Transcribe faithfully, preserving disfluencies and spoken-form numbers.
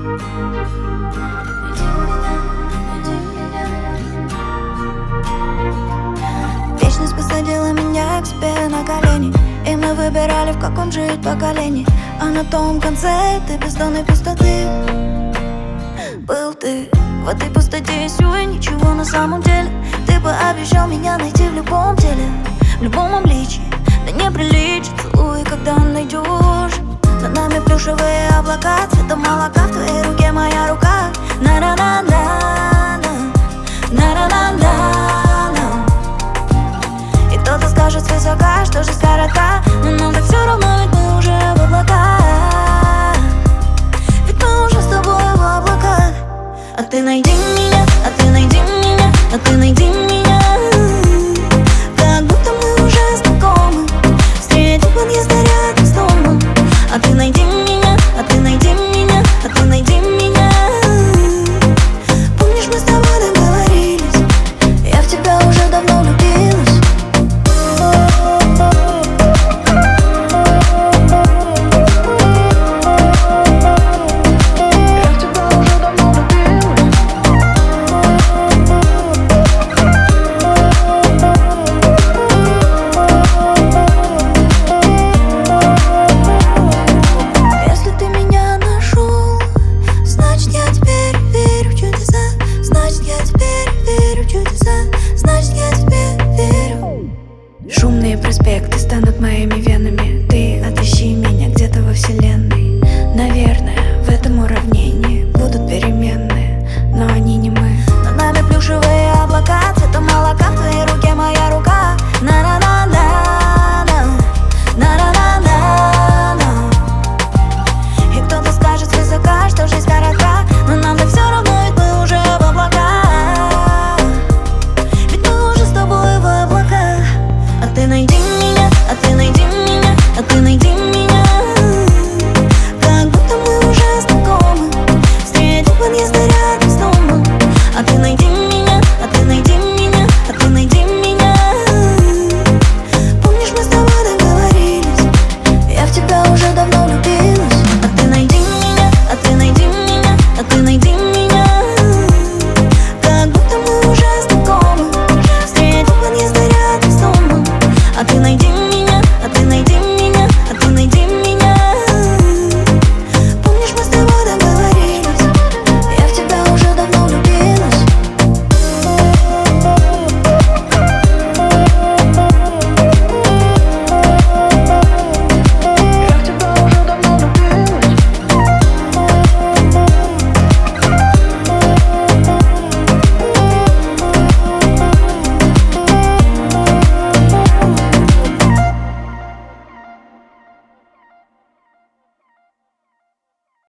Вечность посадила меня к себе на колени, и мы выбирали, в каком жить поколении. А на том конце ты бездонной пустоты был ты. В этой пустоте есть всё и ничего на самом деле. Ты пообещал меня найти в любом теле, в любом обличии. Да не приличит, целуй, когда найдешь. За нами плюшевые облака, цвета молока, в твоей руке моя рука. На-на-на-на-на, на-на-на-на-на. И кто-то скажет свысока, что жизнь коротка, но нам так все равно, ведь мы уже в облаках. Ведь мы уже с тобой в облаках. А ты найди меня, а ты найди меня, а ты найди меня. Как будто мы уже знакомы, встретим в подъезде рядом с домом. А ты найди меня,